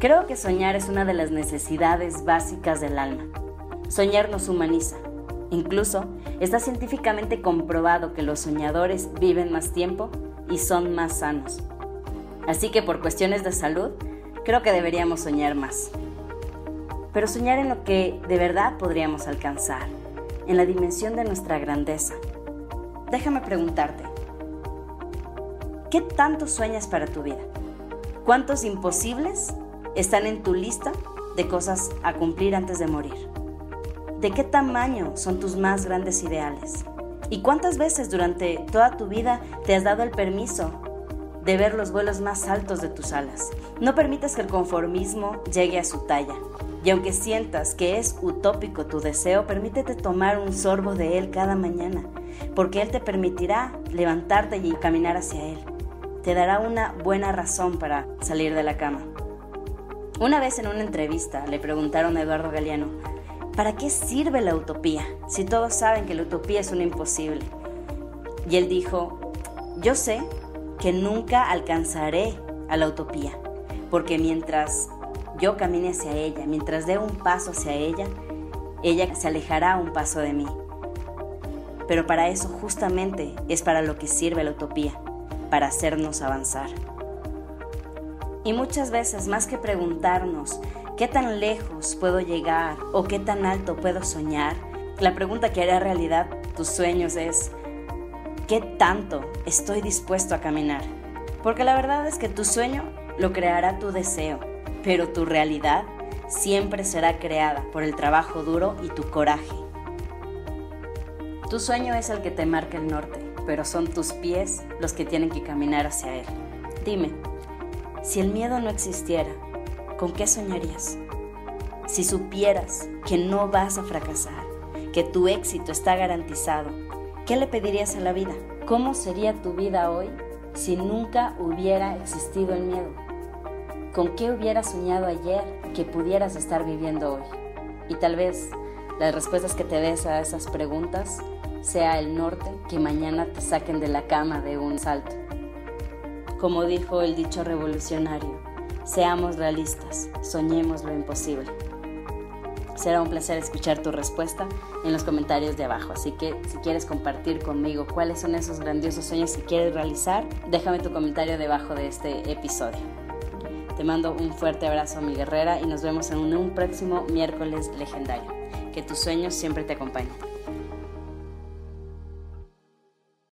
Creo que soñar es una de las necesidades básicas del alma. Soñar nos humaniza. Incluso está científicamente comprobado que los soñadores viven más tiempo y son más sanos. Así que por cuestiones de salud, creo que deberíamos soñar más. Pero soñar en lo que de verdad podríamos alcanzar, en la dimensión de nuestra grandeza. Déjame preguntarte, ¿qué tanto sueñas para tu vida? ¿Cuántos imposibles están en tu lista de cosas a cumplir antes de morir? ¿De qué tamaño son tus más grandes ideales? ¿Y cuántas veces durante toda tu vida te has dado el permiso de ver los vuelos más altos de tus alas? No permitas que el conformismo llegue a su talla. Y aunque sientas que es utópico tu deseo, permítete tomar un sorbo de él cada mañana, porque él te permitirá levantarte y caminar hacia él. Te dará una buena razón para salir de la cama. Una vez en una entrevista le preguntaron a Eduardo Galeano, ¿para qué sirve la utopía si todos saben que la utopía es un imposible? Y él dijo, yo sé que nunca alcanzaré a la utopía, porque mientras yo camine hacia ella, mientras dé un paso hacia ella se alejará un paso de mí. Pero para eso justamente es para lo que sirve la utopía, para hacernos avanzar. Y muchas veces, más que preguntarnos qué tan lejos puedo llegar o qué tan alto puedo soñar, la pregunta que hará realidad tus sueños es ¿qué tanto estoy dispuesto a caminar? Porque la verdad es que tu sueño lo creará tu deseo, pero tu realidad siempre será creada por el trabajo duro y tu coraje. Tu sueño es el que te marca el norte, pero son tus pies los que tienen que caminar hacia él. Dime, si el miedo no existiera, ¿con qué soñarías? Si supieras que no vas a fracasar, que tu éxito está garantizado, ¿qué le pedirías a la vida? ¿Cómo sería tu vida hoy si nunca hubiera existido el miedo? ¿Con qué hubieras soñado ayer que pudieras estar viviendo hoy? Y tal vez las respuestas que te des a esas preguntas sea el norte que mañana te saquen de la cama de un salto. Como dijo el dicho revolucionario, seamos realistas, soñemos lo imposible. Será un placer escuchar tu respuesta en los comentarios de abajo, así que si quieres compartir conmigo cuáles son esos grandiosos sueños que quieres realizar, déjame tu comentario debajo de este episodio. Te mando un fuerte abrazo, mi guerrera, y nos vemos en un próximo miércoles legendario. Que tus sueños siempre te acompañen.